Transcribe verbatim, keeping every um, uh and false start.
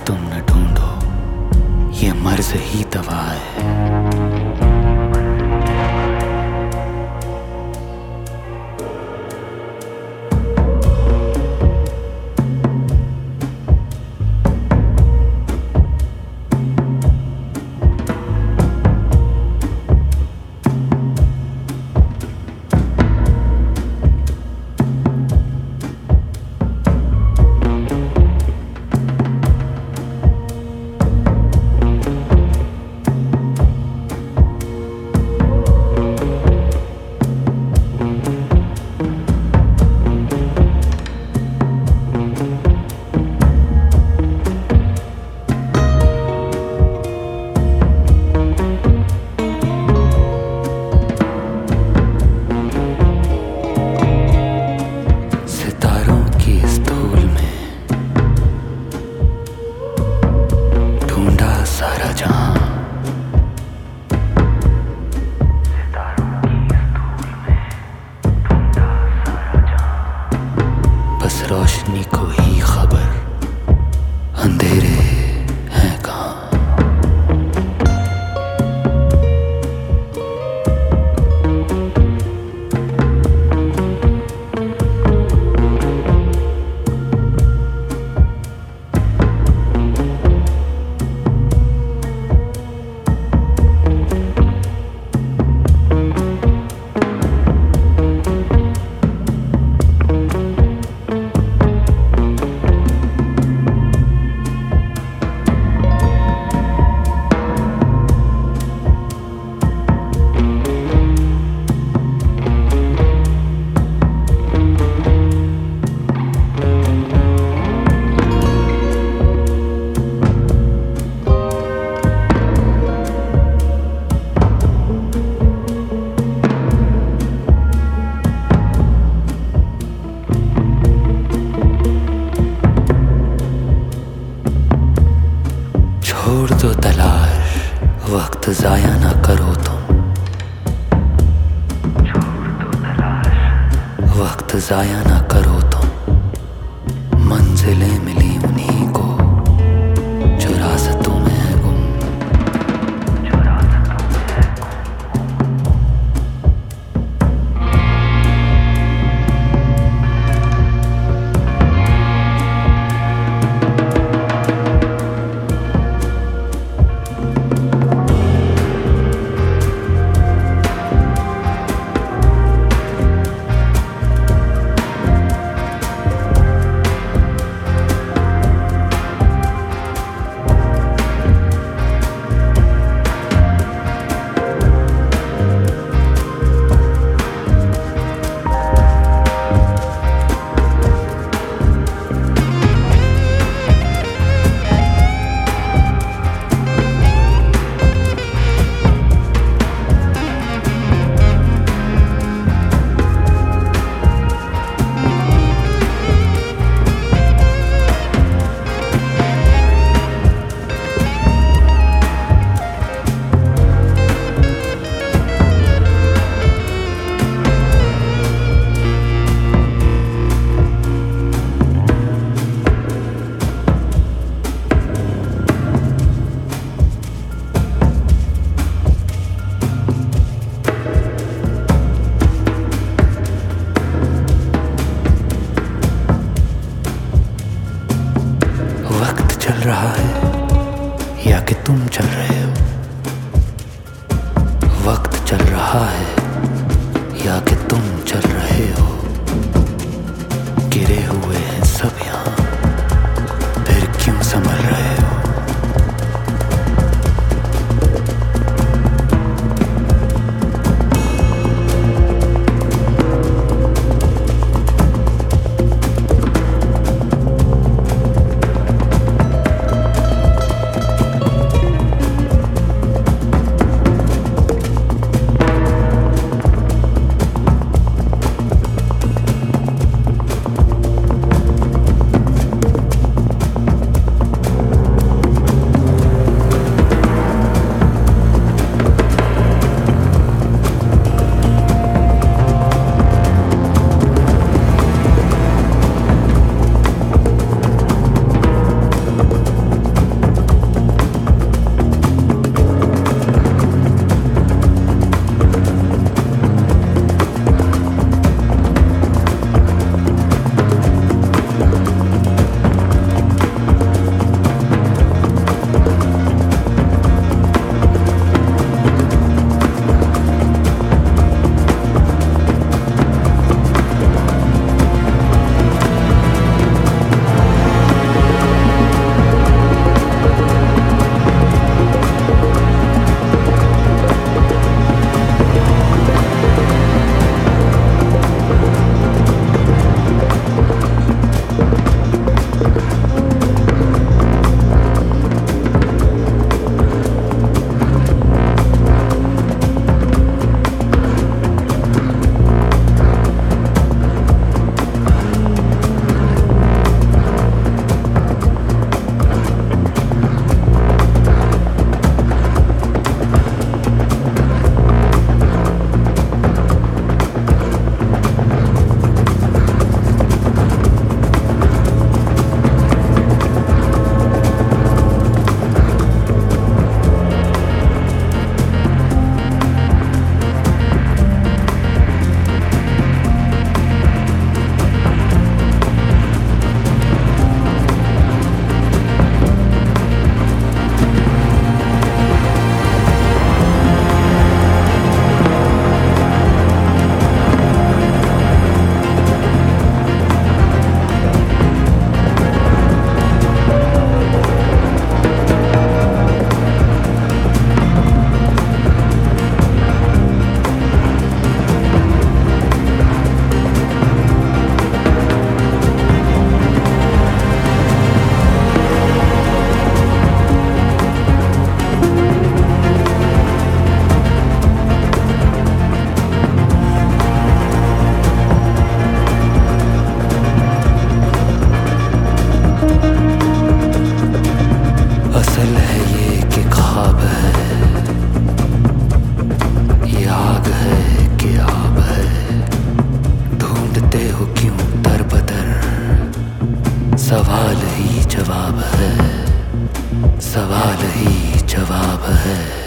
तुम न ढूंढो, ये मर्ज ही दवा है। बस रोशनी को ही खबर, अंधेरे हैं कहाँ। छोड़ दो तलाश, वक्त जाया ना करो तुम। छोड़ दो तलाश, वक्त जाया ना करो तुम। मंजिलें मिली उन्हीं को जो रास्तों में है गुम। जो रास्तों में है चल रहा है या कि तुम चल रहे हो। वक्त चल रहा है या कि तुम चल रहे हो। गिरे हुए हैं सब यहाँ, फिर क्यों संभल रहे हो। अमल है ये कि ख्वाब है, ये आग है कि आब है। ढूंढते हो क्यों दर बदर, सवाल ही जवाब है, सवाल ही जवाब है।